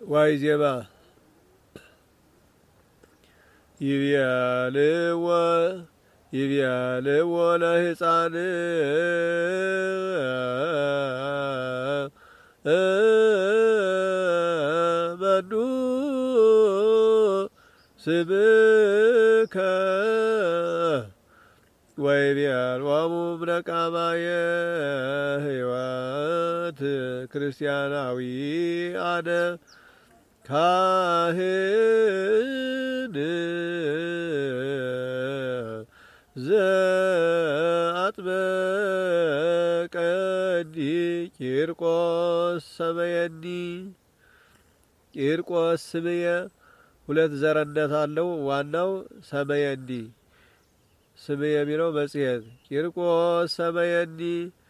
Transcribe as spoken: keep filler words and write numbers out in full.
ዋይዜባ ይብያልዎ ይብያልዎ ለሕፃን መኑ ስምከ ወይቤልዎሙ እምነቃማየ ሕይወት ክርስቲያናዊ አነ ካህን ዘአጥመቀኒ ቂርቆስ ሰመየኒ። ቂርቆስ ስምየ ሁለት ዘረነት አለው። ዋናው ሰመየኒ ስምየ የሚለው መጽሔት ቂርቆስ ሰመየኒ